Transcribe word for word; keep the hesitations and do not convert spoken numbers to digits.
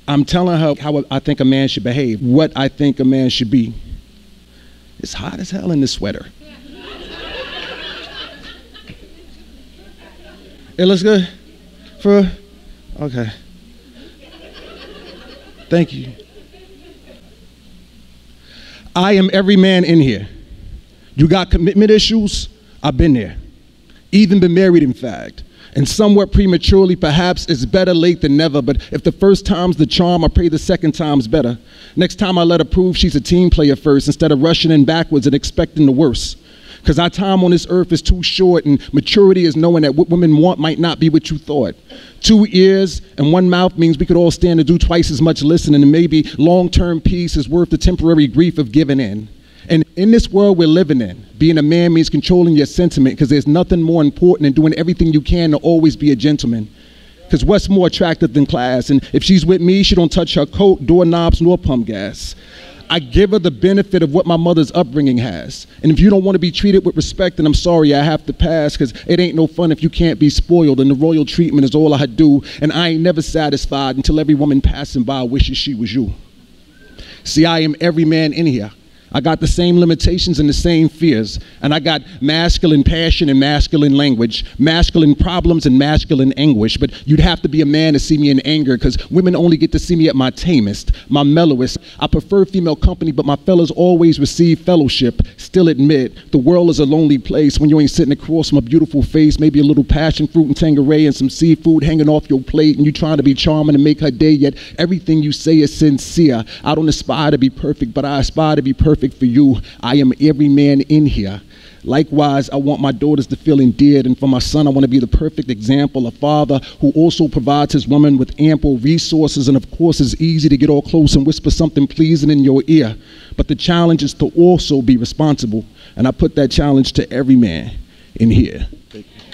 I'm telling her how I think a man should behave, what I think a man should be. It's hot as hell in this sweater. It looks good? For okay. Thank you. I am every man in here. You got commitment issues? I've been there. Even been married, in fact. And somewhat prematurely, perhaps it's better late than never, but if the first time's the charm, I pray the second time's better. Next time I let her prove she's a team player first, instead of rushing in backwards and expecting the worst. Because our time on this earth is too short, and maturity is knowing that what women want might not be what you thought. Two ears and one mouth means we could all stand to do twice as much listening, and maybe long-term peace is worth the temporary grief of giving in. And in this world we're living in, being a man means controlling your sentiment, because there's nothing more important than doing everything you can to always be a gentleman. Because what's more attractive than class? And if she's with me, she don't touch her coat, doorknobs, nor pump gas. I give her the benefit of what my mother's upbringing has. And if you don't want to be treated with respect, then I'm sorry, I have to pass, because it ain't no fun if you can't be spoiled, and the royal treatment is all I do, and I ain't never satisfied until every woman passing by wishes she was you. See, I am every man in here. I got the same limitations and the same fears. And I got masculine passion and masculine language, masculine problems and masculine anguish. But you'd have to be a man to see me in anger, because women only get to see me at my tamest, my mellowest. I prefer female company, but my fellas always receive fellowship. Still admit, the world is a lonely place when you ain't sitting across from a beautiful face, maybe a little passion fruit and Tanqueray and some seafood hanging off your plate, and you trying to be charming and make her day, yet everything you say is sincere. I don't aspire to be perfect, but I aspire to be perfect for you. I am every man in here. Likewise, I want my daughters to feel endeared, and for my son, I want to be the perfect example, a father who also provides his woman with ample resources, and of course it's easy to get all close and whisper something pleasing in your ear. But the challenge is to also be responsible, and I put that challenge to every man in here. Thank you.